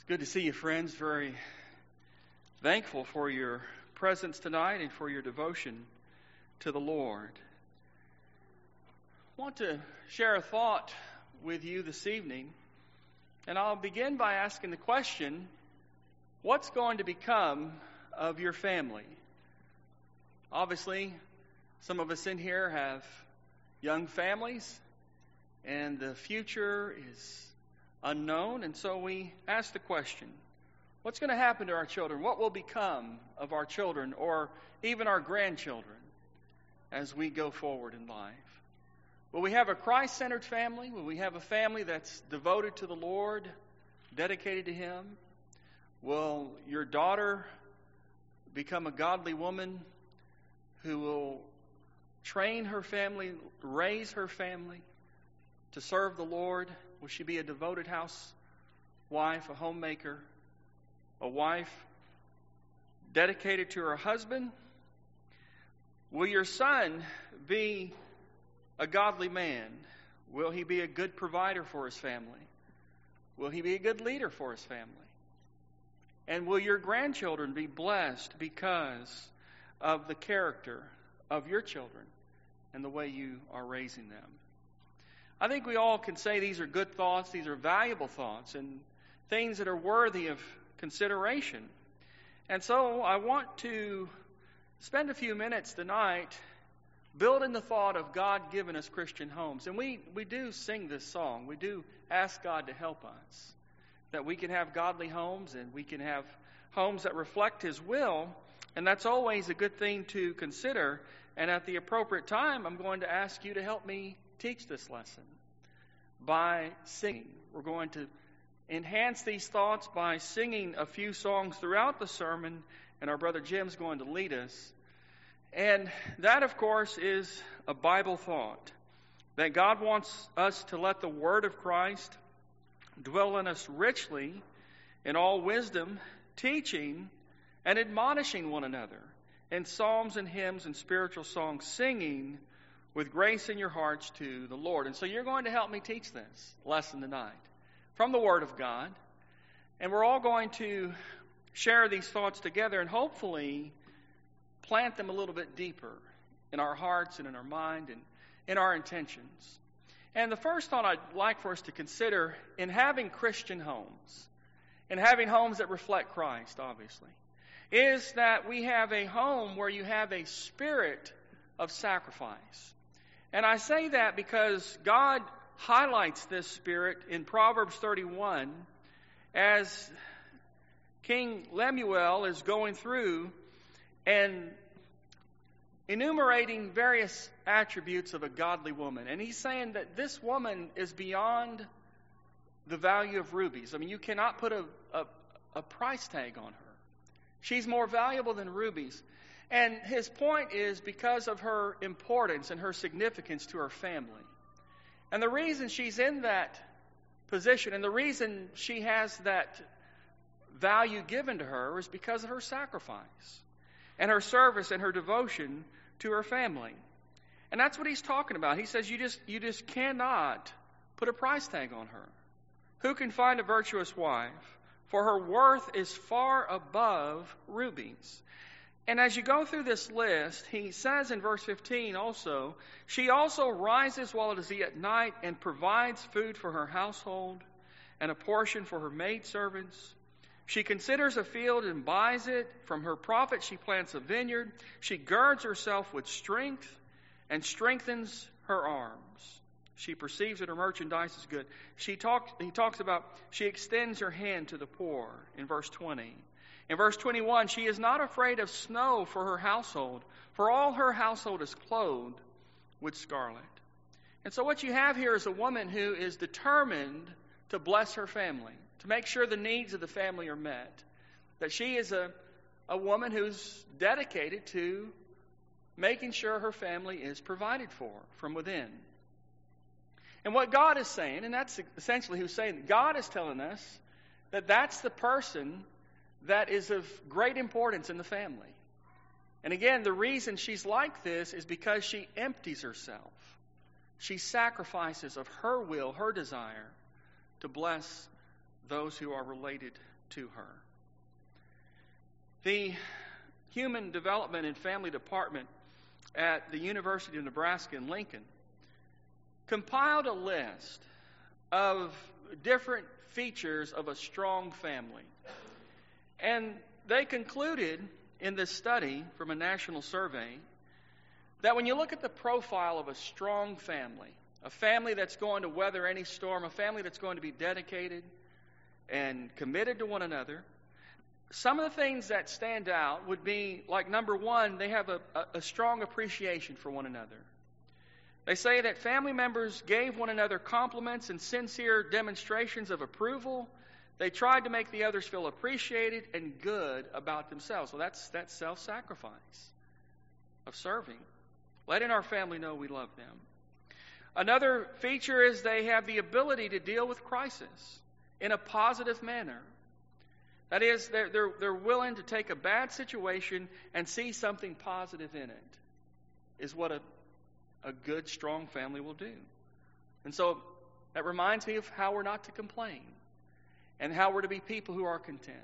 Good to see you, friends. Very thankful for your presence tonight and for your devotion to the Lord. I want to share a thought with you this evening, and I'll begin by asking the question, what's going to become of your family? Obviously, some of us in here have young families, and the future is unknown, and so we ask the question, what's going to happen to our children? What will become of our children or even our grandchildren as we go forward in life? Will we have a Christ-centered family? Will we have a family that's devoted to the Lord, dedicated to Him? Will your daughter become a godly woman who will train her family, raise her family to serve the Lord? Will she be a devoted housewife, a homemaker, a wife dedicated to her husband? Will your son be a godly man? Will he be a good provider for his family? Will he be a good leader for his family? And will your grandchildren be blessed because of the character of your children and the way you are raising them? I think we all can say these are good thoughts, these are valuable thoughts, and things that are worthy of consideration. And so I want to spend a few minutes tonight building the thought of God giving us Christian homes. And we do sing this song. We do ask God to help us, that we can have godly homes and we can have homes that reflect His will. And that's always a good thing to consider. And at the appropriate time, I'm going to ask you to help me teach this lesson by singing. We're going to enhance these thoughts by singing a few songs throughout the sermon, and our brother Jim's going to lead us. And that, of course, is a Bible thought, that God wants us to let the Word of Christ dwell in us richly in all wisdom, teaching and admonishing one another in psalms and hymns and spiritual songs, singing with grace in your hearts to the Lord. And so you're going to help me teach this lesson tonight from the Word of God. And we're all going to share these thoughts together and hopefully plant them a little bit deeper in our hearts and in our mind and in our intentions. And the first thought I'd like for us to consider in having Christian homes, and having homes that reflect Christ, obviously, is that we have a home where you have a spirit of sacrifice. And I say that because God highlights this spirit in Proverbs 31 as King Lemuel is going through and enumerating various attributes of a godly woman. And he's saying that this woman is beyond the value of rubies. I mean, you cannot put a price tag on her. She's more valuable than rubies. And his point is because of her importance and her significance to her family. And the reason she's in that position and the reason she has that value given to her is because of her sacrifice and her service and her devotion to her family. And that's what he's talking about. He says you just cannot put a price tag on her. Who can find a virtuous wife? For her worth is far above rubies. And as you go through this list, he says in verse 15 also, she also rises while it is yet night and provides food for her household and a portion for her maidservants. She considers a field and buys it. From her profit she plants a vineyard. She girds herself with strength and strengthens her arms. She perceives that her merchandise is good. He talks about she extends her hand to the poor in verse 20. In verse 21, she is not afraid of snow for her household, for all her household is clothed with scarlet. And so what you have here is a woman who is determined to bless her family, to make sure the needs of the family are met. That she is a woman who's dedicated to making sure her family is provided for from within. And what God is saying, and that's essentially who's saying, God is telling us that that's the person that is of great importance in the family. And again, the reason she's like this is because she empties herself. She sacrifices of her will, her desire, to bless those who are related to her. The Human Development and Family Department at the University of Nebraska in Lincoln compiled a list of different features of a strong family. And they concluded in this study from a national survey that when you look at the profile of a strong family, a family that's going to weather any storm, a family that's going to be dedicated and committed to one another, some of the things that stand out would be, like, number one, they have a strong appreciation for one another. They say that family members gave one another compliments and sincere demonstrations of approval. They tried to make the others feel appreciated and good about themselves. Well, that's self-sacrifice of serving. Letting our family know we love them. Another feature is they have the ability to deal with crisis in a positive manner. That is, they're willing to take a bad situation and see something positive in it, is what a good, strong family will do. And so that reminds me of how we're not to complain and how we're to be people who are content.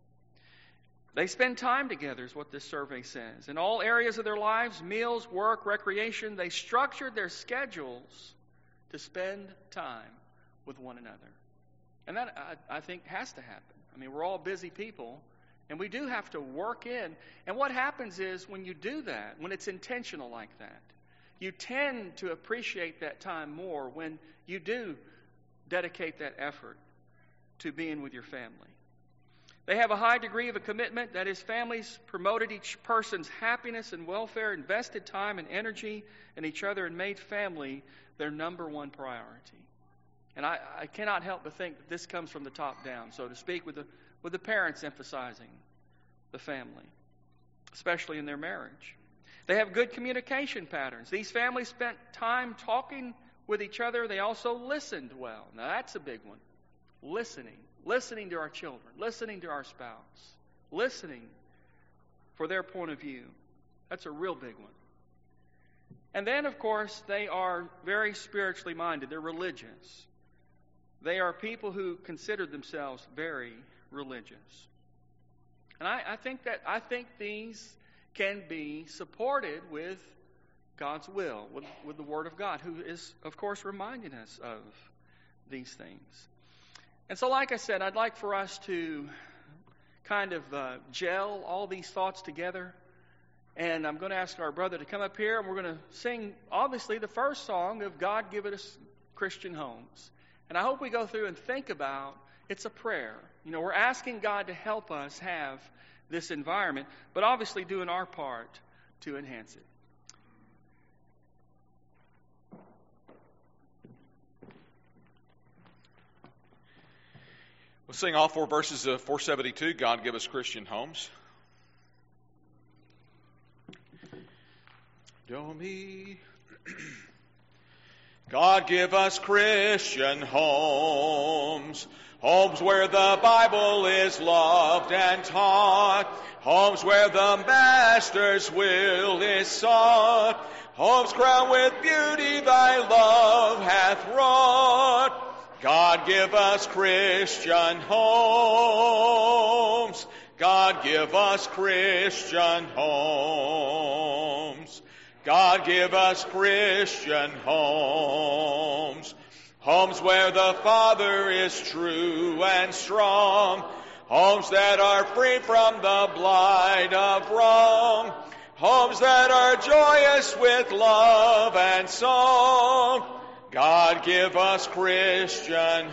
They spend time together, is what this survey says. In all areas of their lives, meals, work, recreation, they structured their schedules to spend time with one another. And that, I think, has to happen. I mean, we're all busy people, and we do have to work in. And what happens is when you do that, when it's intentional like that, you tend to appreciate that time more when you do dedicate that effort to being with your family. They have a high degree of a commitment. That is, families promoted each person's happiness and welfare, invested time and energy in each other, and made family their number one priority. And I cannot help but think that this comes from the top down, so to speak, with the parents emphasizing the family, especially in their marriage. They have good communication patterns. These families spent time talking with each other. They also listened well. Now, that's a big one. Listening to our children, listening to our spouse, listening for their point of view. That's a real big one. And then, of course, they are very spiritually minded. They're religious. They are people who consider themselves very religious. And I think these can be supported with God's will, with the Word of God, who is, of course, reminding us of these things. And so, like I said, I'd like for us to kind of gel all these thoughts together. And I'm going to ask our brother to come up here, and we're going to sing, obviously, the first song of God Give Us Christian Homes. And I hope we go through and think about, it's a prayer. You know, we're asking God to help us have this environment, but obviously doing our part to enhance it. We'll sing all four verses of 472, God Give Us Christian Homes. Do me. God give us Christian homes, homes where the Bible is loved and taught, homes where the Master's will is sought, homes crowned with beauty thy love hath wrought. God give us Christian homes, God give us Christian homes. God give us Christian homes, homes where the Father is true and strong, homes that are free from the blight of wrong, homes that are joyous with love and song. God give us Christian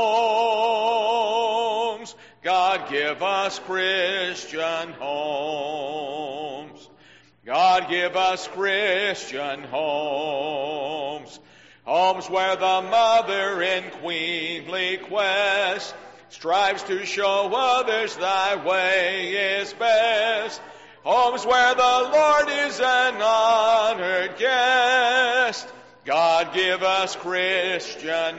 homes, God give us Christian homes. God give us Christian homes, homes where the mother in queenly quest strives to show others thy way is best, homes where the Lord is an honored guest. God give us Christian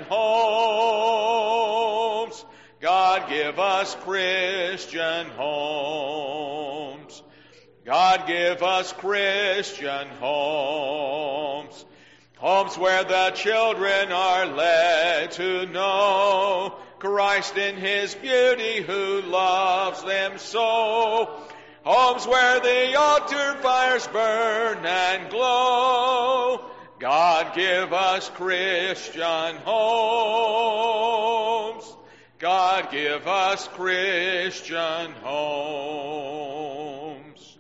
homes, God give us Christian homes. God give us Christian homes, homes where the children are led to know Christ in His beauty who loves them so. Homes where the altar fires burn and glow. God give us Christian homes. God give us Christian homes.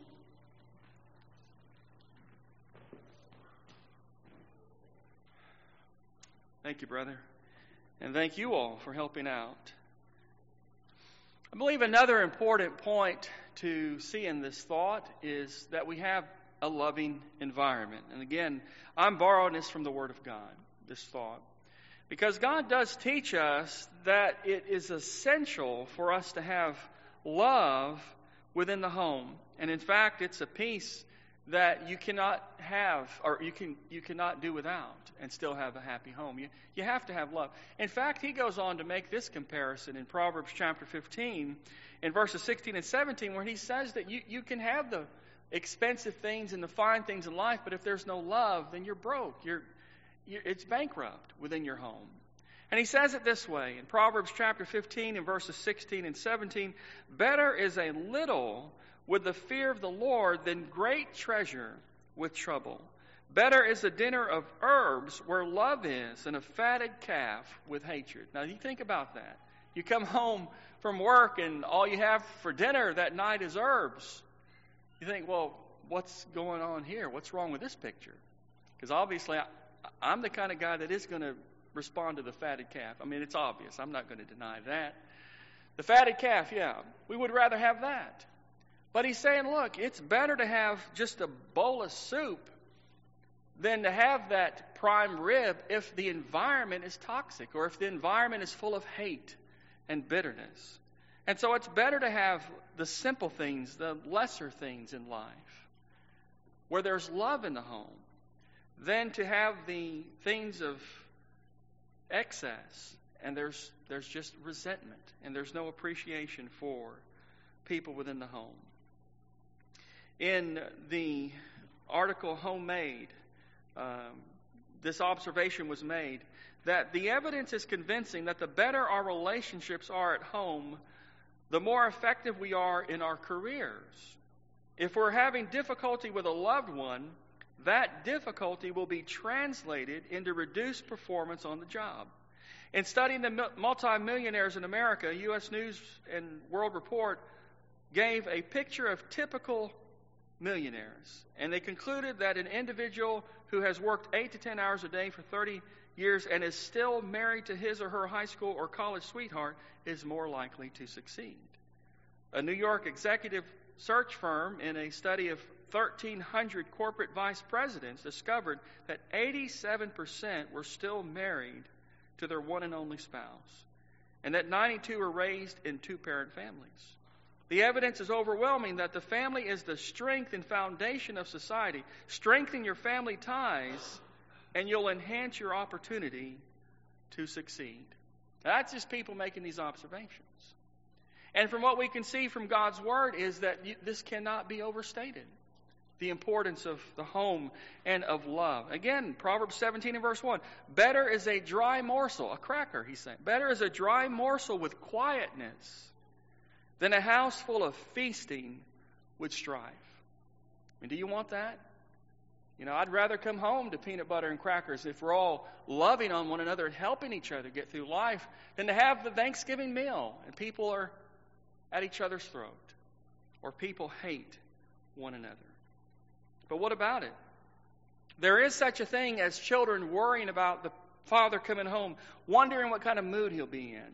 Thank you, brother. And thank you all for helping out. I believe another important point to see in this thought is that we have a loving environment. And again, I'm borrowing this from the Word of God, this thought. Because God does teach us that it is essential for us to have love within the home. And in fact, it's a piece that you cannot have, or you cannot do without and still have a happy home. You have to have love. In fact, he goes on to make this comparison in Proverbs chapter 15, in verses 16 and 17, where he says that you can have the expensive things and the fine things in life, but if there's no love, then you're broke. It's bankrupt within your home. And he says it this way, in Proverbs chapter 15, in verses 16 and 17, better is a little with the fear of the Lord than great treasure with trouble. Better is a dinner of herbs where love is than a fatted calf with hatred. Now, you think about that. You come home from work and all you have for dinner that night is herbs. You think, well, what's going on here? What's wrong with this picture? Because obviously, I'm the kind of guy that is going to respond to the fatted calf. I mean, it's obvious. I'm not going to deny that. The fatted calf, yeah, we would rather have that. But he's saying, look, it's better to have just a bowl of soup than to have that prime rib if the environment is toxic or if the environment is full of hate and bitterness. And so it's better to have the simple things, the lesser things in life, where there's love in the home, than to have the things of excess and there's just resentment and there's no appreciation for people within the home. In the article Homemade, this observation was made that the evidence is convincing that the better our relationships are at home, the more effective we are in our careers. If we're having difficulty with a loved one, that difficulty will be translated into reduced performance on the job. In studying the multimillionaires in America, U.S. News and World Report gave a picture of typical millionaires. And they concluded that an individual who has worked 8 to 10 hours a day for 30 years and is still married to his or her high school or college sweetheart is more likely to succeed. A New York executive search firm, in a study of 1,300 corporate vice presidents, discovered that 87% were still married to their one and only spouse, and that 92 were raised in two-parent families. The evidence is overwhelming that the family is the strength and foundation of society. Strengthen your family ties, and you'll enhance your opportunity to succeed. Now, that's just people making these observations. And from what we can see from God's Word is that this cannot be overstated. The importance of the home and of love. Again, Proverbs 17 and verse 1. Better is a dry morsel, a cracker, he's saying. Better is a dry morsel with quietness than a house full of feasting with strife. I mean, do you want that? You know, I'd rather come home to peanut butter and crackers if we're all loving on one another and helping each other get through life than to have the Thanksgiving meal and people are at each other's throat or people hate one another. But what about it? There is such a thing as children worrying about the father coming home, wondering what kind of mood he'll be in.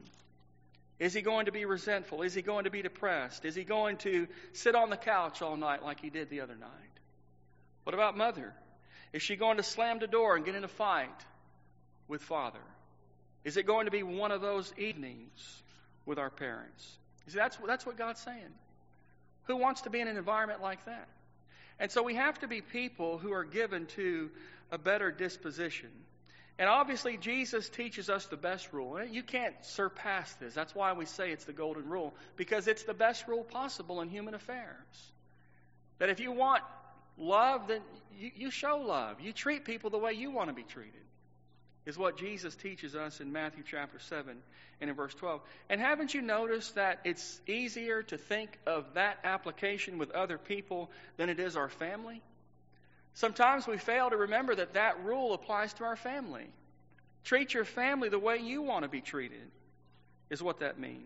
Is he going to be resentful? Is he going to be depressed? Is he going to sit on the couch all night like he did the other night? What about mother? Is she going to slam the door and get in a fight with father? Is it going to be one of those evenings with our parents? You see, that's what God's saying. Who wants to be in an environment like that? And so we have to be people who are given to a better disposition. And obviously, Jesus teaches us the best rule. You can't surpass this. That's why we say it's the golden rule, because it's the best rule possible in human affairs. That if you want love, then you show love. You treat people the way you want to be treated. is what Jesus teaches us in Matthew chapter 7 and in verse 12. And haven't you noticed that it's easier to think of that application with other people than it is our family? Sometimes we fail to remember that that rule applies to our family. Treat your family the way you want to be treated is what that means.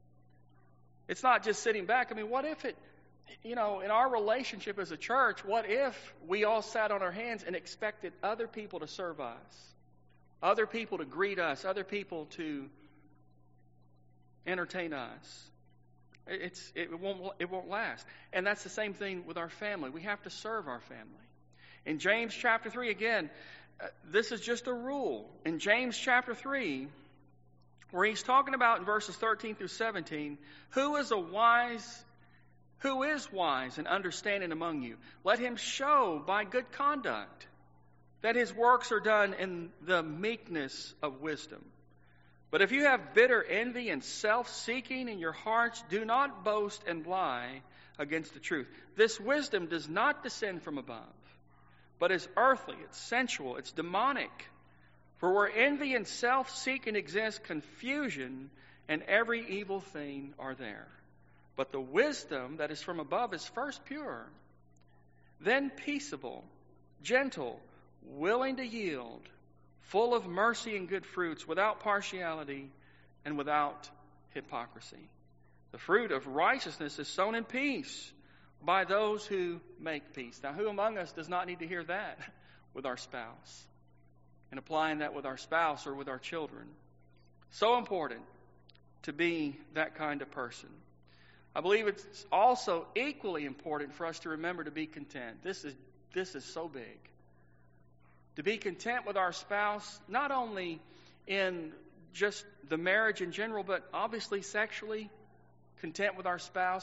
It's not just sitting back. I mean, what if in our relationship as a church, what if we all sat on our hands and expected other people to serve us? Other people to greet us, other people to entertain us. It won't last. And that's the same thing with our family. We have to serve our family. In James chapter 3, again, this is just a rule. In James chapter 3, where he's talking about in verses 13 through 17, who is wise and understanding among you? Let him show by good conduct that his works are done in the meekness of wisdom. But if you have bitter envy and self-seeking in your hearts, do not boast and lie against the truth. This wisdom does not descend from above, but is earthly, it's sensual, it's demonic. For where envy and self-seeking exist, confusion and every evil thing are there. But the wisdom that is from above is first pure, then peaceable, gentle, willing to yield, full of mercy and good fruits, without partiality and without hypocrisy. The fruit of righteousness is sown in peace by those who make peace. Now, who among us does not need to hear that with our spouse? And applying that with our spouse or with our children. So important to be that kind of person. I believe it's also equally important for us to remember to be content. This is so big. To be content with our spouse, not only in just the marriage in general, but obviously sexually, content with our spouse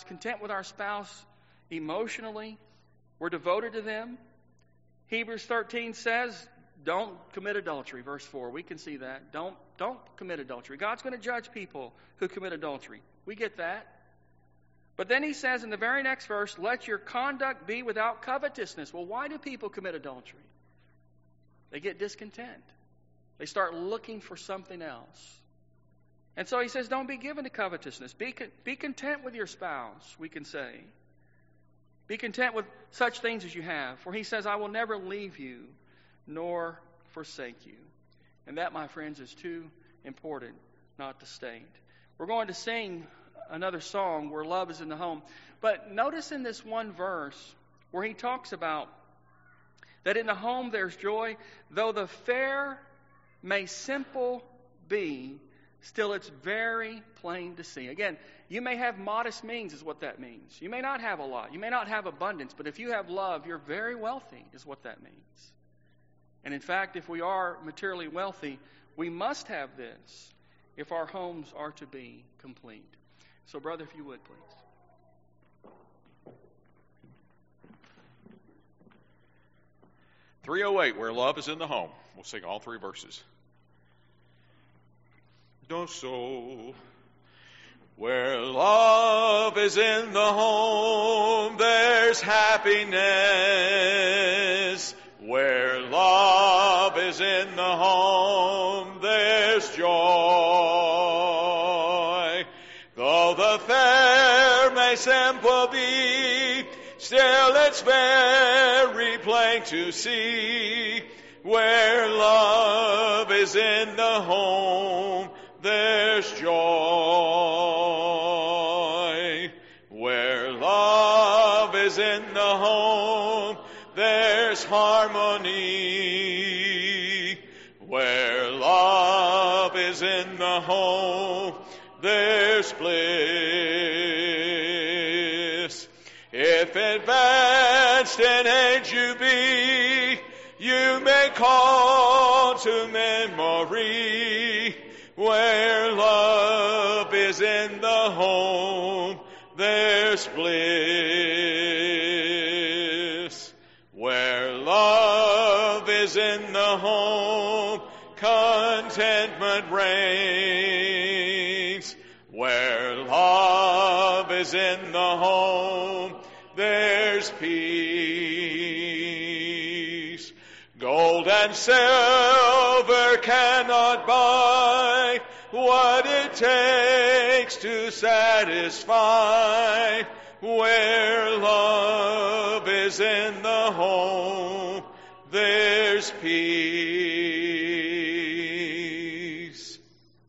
emotionally. We're devoted to them. Hebrews 13 says, don't commit adultery, verse 4. We can see that. Don't commit adultery. God's going to judge people who commit adultery. We get that. But then he says in the very next verse, let your conduct be without covetousness. Well, why do people commit adultery? They get discontent. They start looking for something else. And so he says, don't be given to covetousness. Be content with your spouse, we can say. Be content with such things as you have. For he says, I will never leave you nor forsake you. And that, my friends, is too important not to state. We're going to sing another song where love is in the home. But notice in this one verse where he talks about that in the home there's joy, though the fare may simple be, still it's very plain to see. Again, you may have modest means is what that means. You may not have a lot. You may not have abundance. But if you have love, you're very wealthy is what that means. And in fact, if we are materially wealthy, we must have this if our homes are to be complete. So, brother, if you would, please. .308, where love is in the home. We'll sing all three verses. No so. Where love is in the home, there's happiness. Where love is in the home, there's joy. Though the fare may simple be, still it's very plain to see. Where love is in the home, there's joy. Where love is in the home, there's harmony. Where love is in the home, there's bliss. If advanced in age you be, you may call to memory. Where love is in the home, there's bliss. Where love is in the home, contentment reigns. Where love is in the home, there's peace. Gold and silver can cannot buy what it takes to satisfy. Where love is in the home, there's peace.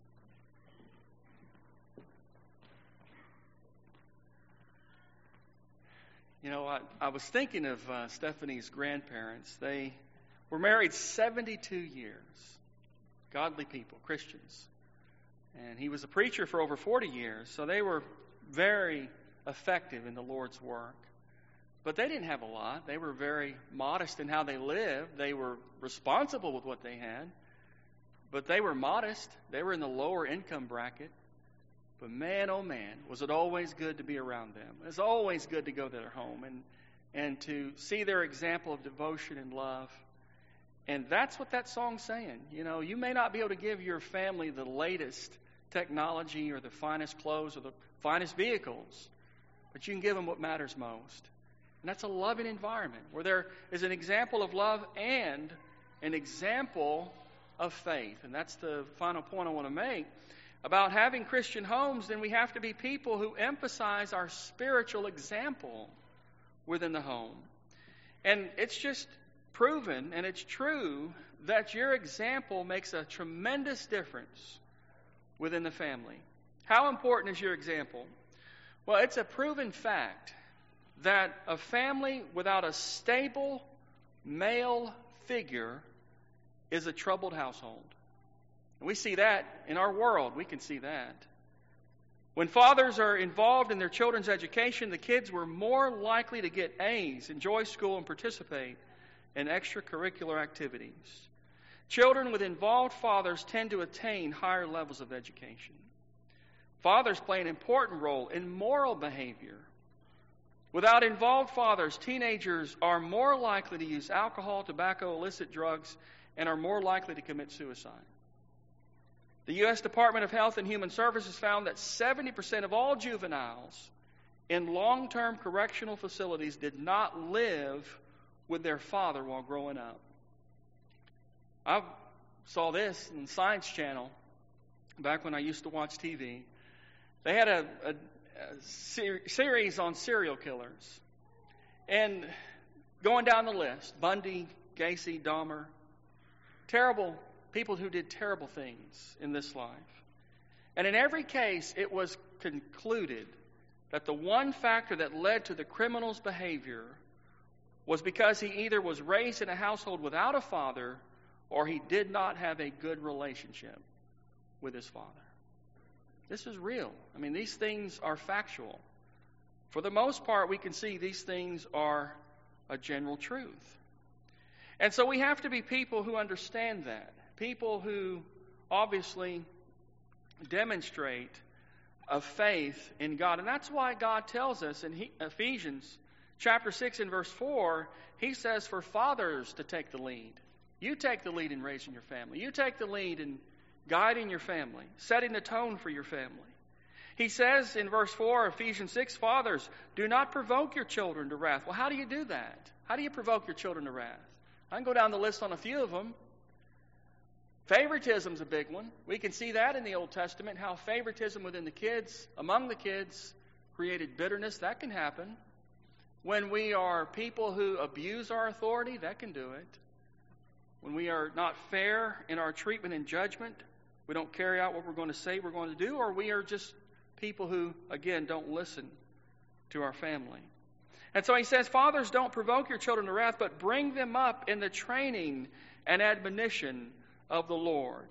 You know, I was thinking of Stephanie's grandparents. They were married 72 years. Godly people, Christians. And he was a preacher for over 40 years, so they were very effective in the Lord's work. But they didn't have a lot. They were very modest in how they lived. They were responsible with what they had. But they were modest. They were in the lower income bracket. But man, oh man, was it always good to be around them. It was always good to go to their home and to see their example of devotion and love. And that's what that song's saying. You know, you may not be able to give your family the latest technology or the finest clothes or the finest vehicles, but you can give them what matters most. And that's a loving environment where there is an example of love and an example of faith. And that's the final point I want to make. About having Christian homes, then we have to be people who emphasize our spiritual example within the home. And it's just proven, and it's true, that your example makes a tremendous difference within the family. How important is your example? Well, it's a proven fact that a family without a stable male figure is a troubled household. And we see that in our world. We can see that. When fathers are involved in their children's education, the kids were more likely to get A's, enjoy school, and participate in extracurricular activities. Children with involved fathers tend to attain higher levels of education. Fathers play an important role in moral behavior. Without involved fathers, teenagers are more likely to use alcohol, tobacco, illicit drugs, and are more likely to commit suicide. The U.S. Department of Health and Human Services found that 70% of all juveniles in long-term correctional facilities did not live with their father while growing up. I saw this in Science Channel back when I used to watch TV. They had a series on serial killers. And going down the list, Bundy, Gacy, Dahmer, terrible people who did terrible things in this life. And in every case, it was concluded that the one factor that led to the criminal's behavior was because he either was raised in a household without a father or he did not have a good relationship with his father. This is real. I mean, these things are factual. For the most part, we can see these things are a general truth. And so we have to be people who understand that. People who obviously demonstrate a faith in God. And that's why God tells us in Ephesians chapter 6 and verse 4, he says for fathers to take the lead. You take the lead in raising your family. You take the lead in guiding your family, setting the tone for your family. He says in verse 4, Ephesians 6, fathers, do not provoke your children to wrath. Well, how do you do that? How do you provoke your children to wrath? I can go down the list on a few of them. Favoritism's a big one. We can see that in the Old Testament, how favoritism within the kids, among the kids, created bitterness. That can happen. When we are people who abuse our authority, that can do it. When we are not fair in our treatment and judgment, we don't carry out what we're going to say we're going to do, or we are just people who, again, don't listen to our family. And so he says, fathers, don't provoke your children to wrath, but bring them up in the training and admonition of the Lord.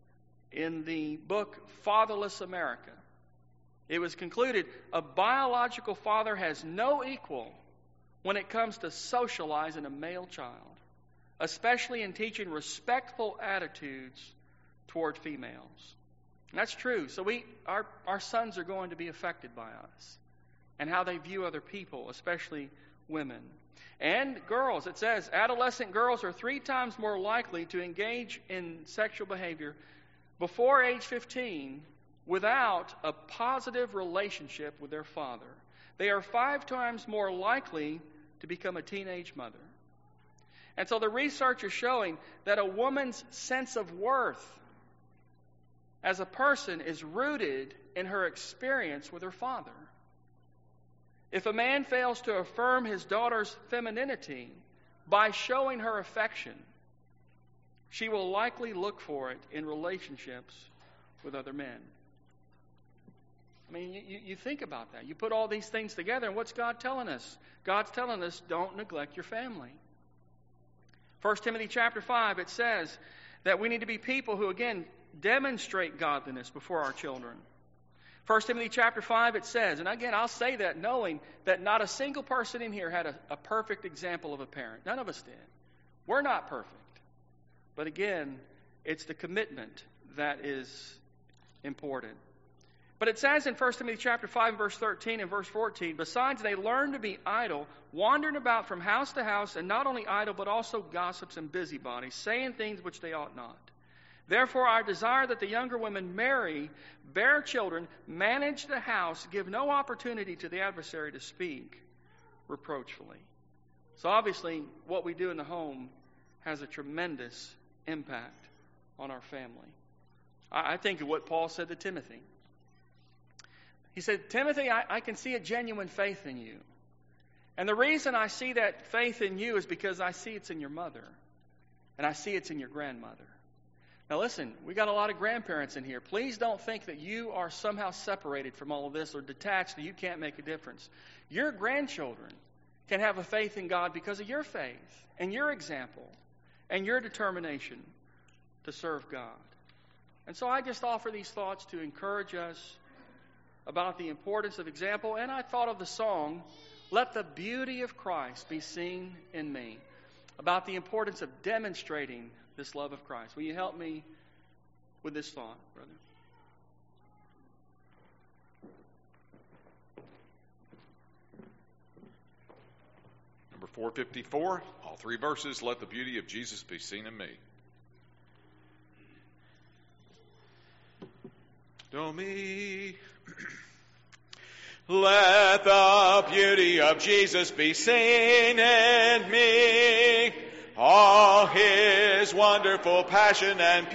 In the book Fatherless America, it was concluded a biological father has no equal when it comes to socializing a male child, especially in teaching respectful attitudes toward females. And that's true. So our sons are going to be affected by us and how they view other people, especially women. And girls, it says, adolescent girls are 3 times more likely to engage in sexual behavior before age 15 without a positive relationship with their father. They are 5 times more likely to become a teenage mother. And so the research is showing that a woman's sense of worth as a person is rooted in her experience with her father. If a man fails to affirm his daughter's femininity by showing her affection, she will likely look for it in relationships with other men. I mean, you think about that. You put all these things together, and what's God telling us? God's telling us, don't neglect your family. 1 Timothy chapter 5, it says that we need to be people who, again, demonstrate godliness before our children. 1 Timothy chapter 5, it says, and again, I'll say that knowing that not a single person in here had a perfect example of a parent. None of us did. We're not perfect. But again, it's the commitment that is important. But it says in 1 Timothy chapter 5, verse 13 and verse 14, besides they learn to be idle, wandering about from house to house, and not only idle, but also gossips and busybodies, saying things which they ought not. Therefore, I desire that the younger women marry, bear children, manage the house, give no opportunity to the adversary to speak reproachfully. So obviously, what we do in the home has a tremendous impact on our family. I think of what Paul said to Timothy. He said, Timothy, I can see a genuine faith in you. And the reason I see that faith in you is because I see it's in your mother. And I see it's in your grandmother. Now listen, we got a lot of grandparents in here. Please don't think that you are somehow separated from all of this or detached, that you can't make a difference. Your grandchildren can have a faith in God because of your faith and your example and your determination to serve God. And so I just offer these thoughts to encourage us about the importance of example. And I thought of the song, Let the Beauty of Christ Be Seen in Me, about the importance of demonstrating this love of Christ. Will you help me with this thought, brother? Number 454, all three verses, let the beauty of Jesus be seen in me. Do me. Let the beauty of Jesus be seen in me, all His wonderful passion and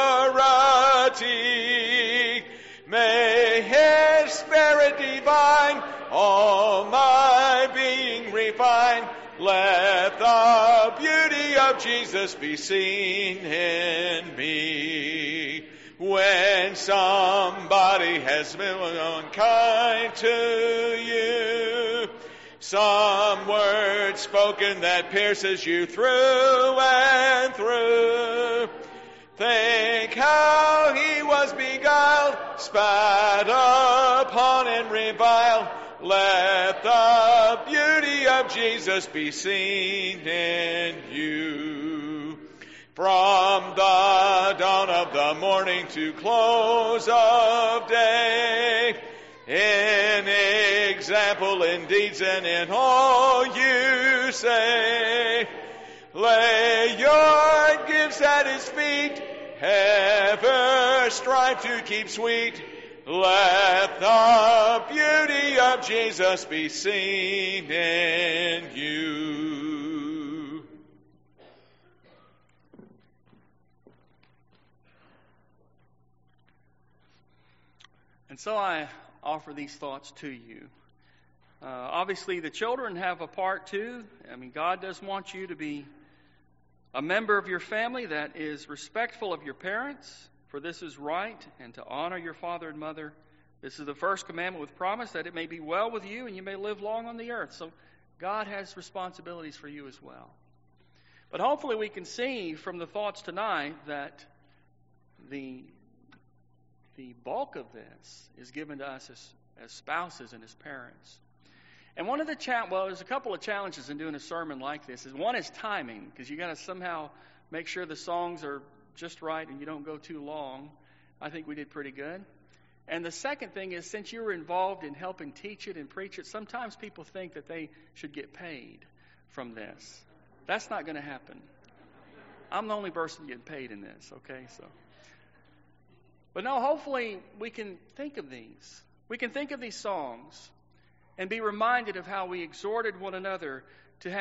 purity. May His Spirit divine all my being refine. Let the beauty of Jesus be seen in me. When somebody has been unkind to you, some word spoken that pierces you through and through, think how he was beguiled, spat upon and reviled. Let the beauty of Jesus be seen in you. From the dawn of the morning to close of day, in example, in deeds, and in all you say, lay your gifts at His feet, ever strive to keep sweet. Let the beauty of Jesus be seen in you. And so I offer these thoughts to you. Obviously, the children have a part too. I mean, God does want you to be a member of your family that is respectful of your parents, for this is right, and to honor your father and mother. This is the first commandment with promise, that it may be well with you and you may live long on the earth. So God has responsibilities for you as well. But hopefully we can see from the thoughts tonight that the bulk of this is given to us as spouses and as parents. And one of the there's a couple of challenges in doing a sermon like this. One is timing, because you got to somehow make sure the songs are just right and you don't go too long. I think we did pretty good. And the second thing is, since you were involved in helping teach it and preach it, sometimes people think that they should get paid from this. That's not going to happen. I'm the only person getting paid in this, okay? But no, hopefully we can think of these. We can think of these songs and be reminded of how we exhorted one another to have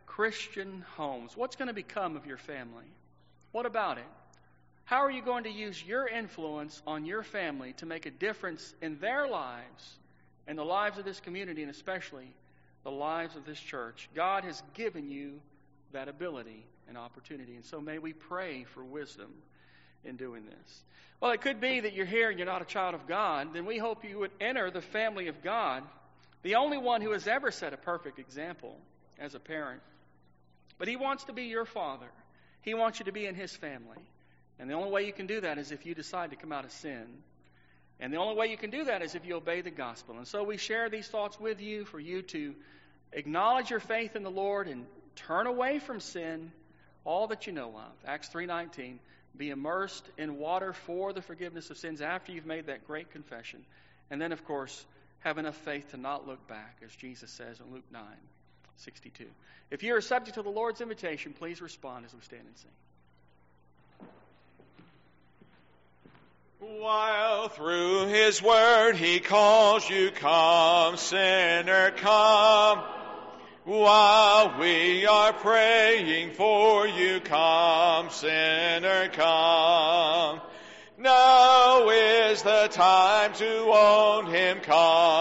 Christian homes. What's going to become of your family? What about it? How are you going to use your influence on your family to make a difference in their lives and the lives of this community, and especially the lives of this church? God has given you that ability and opportunity, and so may we pray for wisdom in doing this. Well, it could be that you're here and you're not a child of God. Then we hope you would enter the family of God, the only one who has ever set a perfect example as a parent. But He wants to be your father. He wants you to be in His family. And the only way you can do that is if you decide to come out of sin. And the only way you can do that is if you obey the gospel. And so we share these thoughts with you for you to acknowledge your faith in the Lord and turn away from sin, all that you know of. Acts 3:19, be immersed in water for the forgiveness of sins after you've made that great confession. And then, of course, have enough faith to not look back, as Jesus says in Luke 9:62. If you are subject to the Lord's invitation, please respond as we stand and sing. While through His word He calls you, come, sinner, come. While we are praying for you, come, sinner, come. Now is the time to own Him, come.